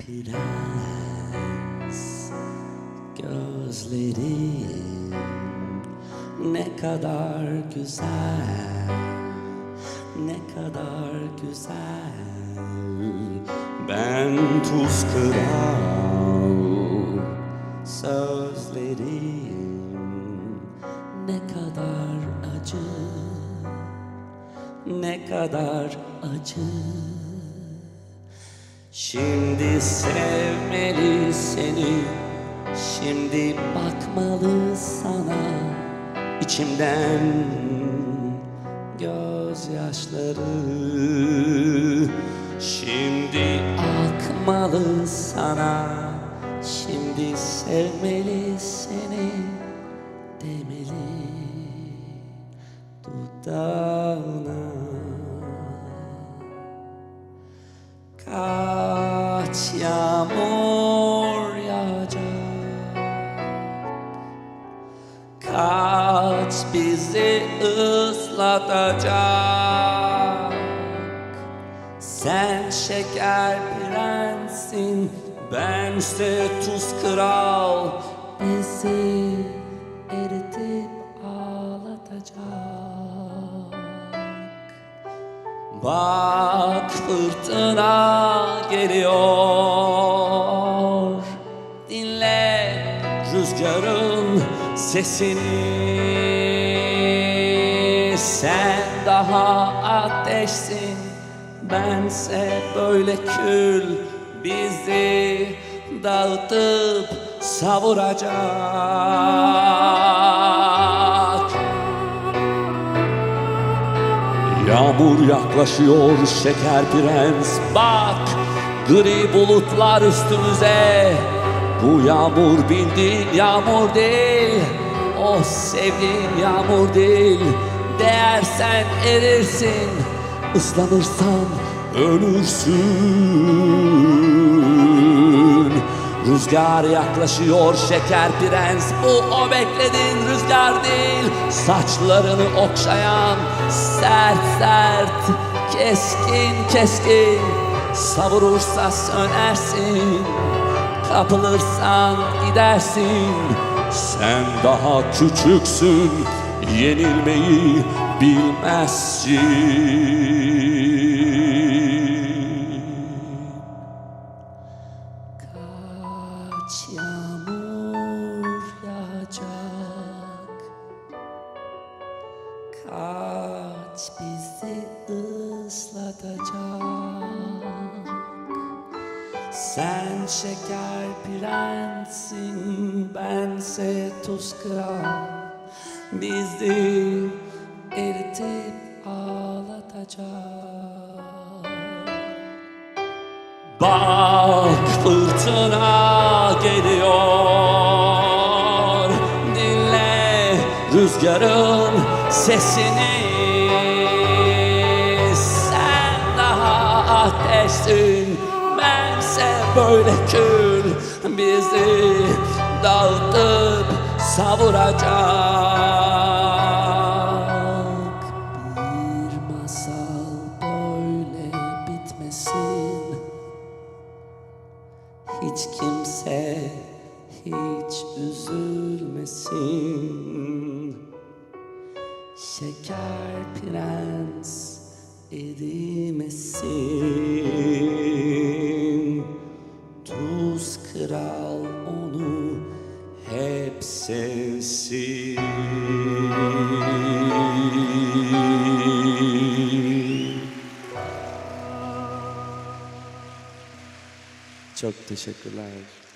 prens gözlerin ne kadar güzel, ne kadar güzel. Ben tuz kral, sözlerim ne kadar acı, ne kadar acı. Şimdi sevmeli seni, şimdi bakmalı sana, içimden gözyaşları. Şimdi akmalı sana, şimdi sevmeli seni demeli dudağına. Kaç yağmur yağacak, kaç bizi ıslatacak. Sen şeker prensin, bense tuz kral. Bizi eritip ağlatacak. Bak fırtına geliyor, dinle rüzgarın sesini. Sen daha ateşsin, bense böyle kül. Bizi dağıtıp savuracak. Yağmur yaklaşıyor şeker prens, bak gri bulutlar üstümüze. Bu yağmur bildiğin yağmur değil, o sevdiğin yağmur değil. Değersen erirsin, ıslanırsan ölürsün. Rüzgar yaklaşıyor şeker prens, bu o beklediğin rüzgar değil. Saçlarını okşayan sert sert, keskin keskin. Savurursa sönersin, kapılırsan gidersin. Sen daha küçüksün, yenilmeyi bilmezsin. Kaç yağmur yağacak, kaç bizi ıslatacak. Sen şeker prensin, bense tuz kral. Bizi eritip ağlatacak. Bak fırtına geliyor, dinle rüzgarın sesini. Sen daha ateşsin, bense böyle kül. Bizi dağıtıp savuracak. Bir masal böyle bitmesin. Hiç kimse hiç üzülmesin. Şeker prens erimesin. Tuz kral onu hep sevsin. Çok teşekkürler.